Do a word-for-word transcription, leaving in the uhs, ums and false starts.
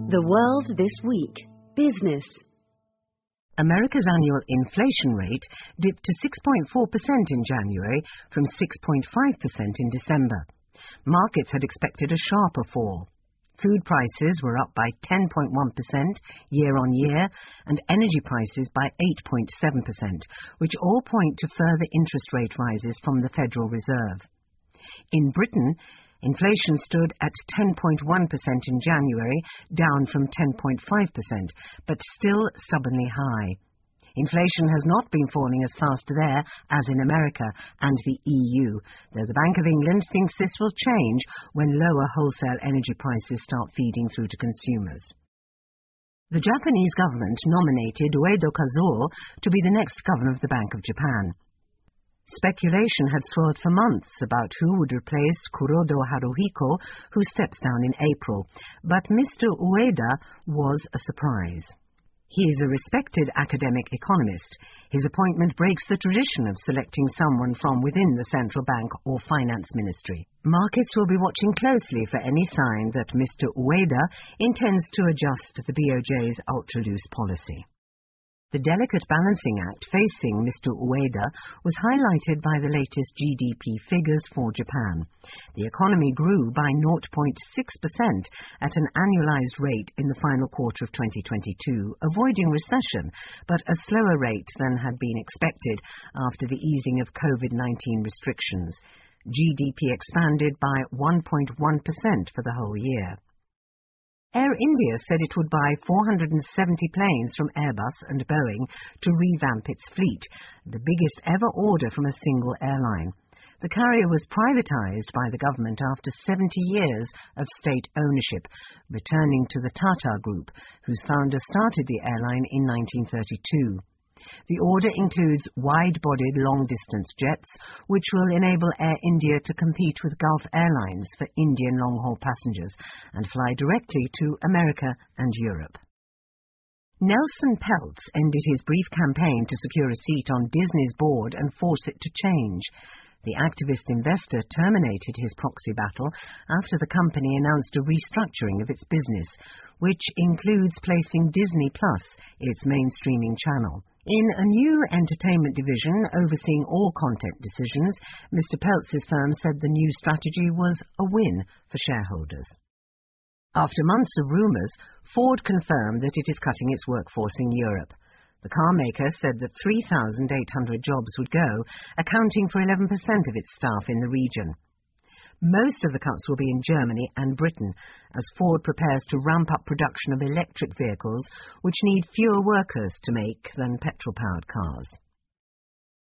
The World This Week. Business. America's annual inflation rate dipped to six point four percent in January from six point five percent in December. Markets had expected a sharper fall. Food prices were up by ten point one percent year-on-year and energy prices by eight point seven percent, which all point to further interest rate rises from the Federal Reserve. In Britain, inflation stood at ten point one percent in January, down from ten point five percent, but still stubbornly high. Inflation has not been falling as fast there as in America and the E U, though the Bank of England thinks this will change when lower wholesale energy prices start feeding through to consumers. The Japanese government nominated Ueda Kazuo to be the next governor of the Bank of Japan. Speculation had swirled for months about who would replace Kuroda Haruhiko, who steps down in April, but Mister Ueda was a surprise. He is a respected academic economist. His appointment breaks the tradition of selecting someone from within the central bank or finance ministry. Markets will be watching closely for any sign that Mister Ueda intends to adjust the B O J's ultra-loose policy. The delicate balancing act facing Mister Ueda was highlighted by the latest G D P figures for Japan. The economy grew by zero point six percent at an annualized rate in the final quarter of twenty twenty-two, avoiding recession, but a slower rate than had been expected after the easing of COVID nineteen restrictions. G D P expanded by one point one percent for the whole year. Air India said it would buy four hundred seventy planes from Airbus and Boeing to revamp its fleet, the biggest ever order from a single airline. The carrier was privatised by the government after seventy years of state ownership, returning to the Tata Group, whose founder started the airline in nineteen thirty-two. The order includes wide-bodied long-distance jets, which will enable Air India to compete with Gulf Airlines for Indian long-haul passengers and fly directly to America and Europe. Nelson Peltz ended his brief campaign to secure a seat on Disney's board and force it to change. The activist investor terminated his proxy battle after the company announced a restructuring of its business, which includes placing Disney Plus, its mainstreaming channel. In a new entertainment division overseeing all content decisions, Mister Peltz's firm said the new strategy was a win for shareholders. After months of rumours, Ford confirmed that it is cutting its workforce in Europe. The car maker said that three thousand eight hundred jobs would go, accounting for eleven percent of its staff in the region. Most of the cuts will be in Germany and Britain, as Ford prepares to ramp up production of electric vehicles, which need fewer workers to make than petrol-powered cars.